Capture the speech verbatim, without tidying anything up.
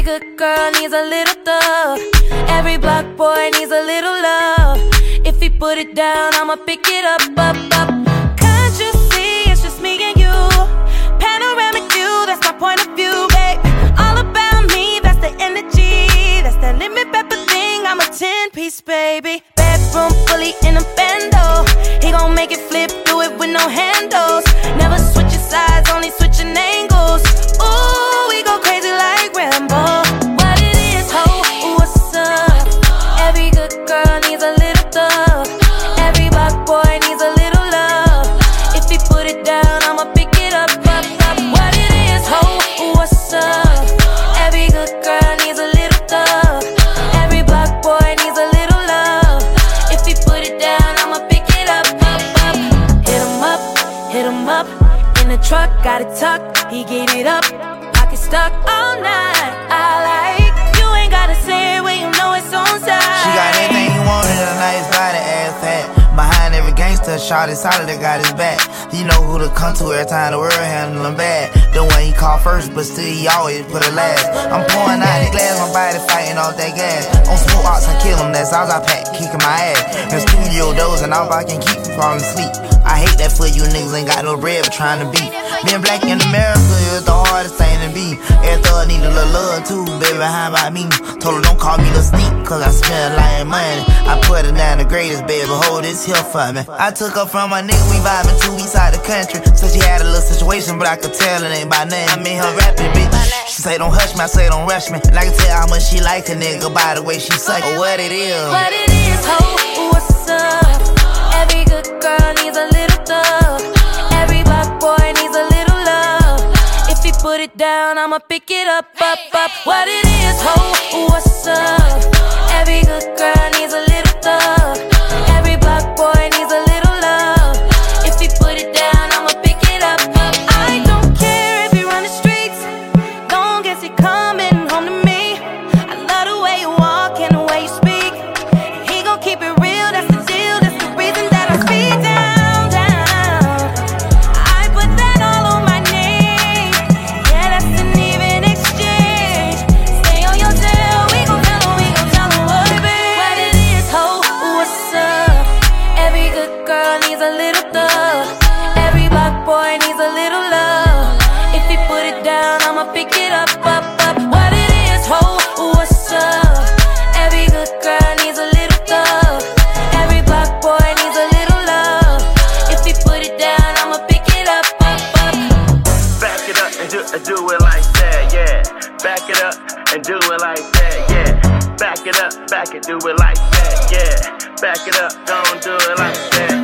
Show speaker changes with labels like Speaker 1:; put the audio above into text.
Speaker 1: good girl needs a little thug. Every block boy needs a little love. If he put it down, I'ma pick it up, up, up. Can't you see it's just me and you? Panoramic view, that's my point of view, babe. All about me, that's the energy. That's that lemon pepper thing, I'm a ten-piece, baby. Bedroom fully in a bando. He gon' make it flip, do it with no handles. Never switching sides, only switching angles. Ooh, we go crazy like Rambo. What it is, ho, what's up? Every good girl needs a little thug. Every black boy needs a little love. If he put it down, I'ma pick it up, up, up. What it is, ho, what's up? Every good girl needs a little thug. Every black boy needs a little love. If he put it down, I'ma pick it up, up, up. Hit him up, hit him up. In the truck, got it tucked, he gave it up. Pocket stuck all night, I like. You ain't gotta say it when you know it's on side.
Speaker 2: She got everything you wanted, a nice body, ass fat. Behind every gangster, shot is solid, that got his back. You know who to come to every time the world handle him bad. The one he called first, but still he always put it last. I'm pouring out the glass, my body fighting off that gas. On smoke ox, I kill him, that's all I pack, kicking my ass. In studio dozing, all I can keep from falling asleep. I hate that for you niggas ain't got no bread but trying to beat. Being black in America is the hardest thing to be. Every thug need a little love too, baby, how about me? Told her don't call me the sneak, cause I spend a lot of money. I put her down the greatest, baby, hold this here for me. I took her from my nigga, we vibing two weeks out the country. So she had a little situation, but I could tell it ain't by name. I mean her rapping, bitch. She say don't hush me, I say don't rush me. And I can tell how much she like a nigga by the way she suck. Or what it is.
Speaker 1: What it is, ho, what's up? Every good girl needs a little thug. Every black boy needs a little love. If he put it down, I'ma pick it up, up, up. What it is, ho, what's up? Every good girl needs a little thug. Every black boy needs a little love. If he put it down, I'ma pick it up, up. I don't care if he run the streets, long as he coming home to me. I love the way you walk and the way you speak. He gon' keep it real, that's the deal. That's the reason that I speak down, down. I put that all on my name. Yeah, that's an even exchange. Stay on your tail, we gon' tell him, we gon' tell him what it is. What it is, ho, what's up? Every good girl needs a little thug. Every black boy needs a little love. If he put it down, I'ma pick it up, up, up. What it is, ho, what's up? Every good girl needs a little thug. Every black boy needs a little love. If he put it down, I'ma pick it up, up, up.
Speaker 3: Back it up and do, and do it like that, yeah. Back it up and do it like that, yeah. Back it up, back it, do it like that, yeah. Back it up, don't do it like that.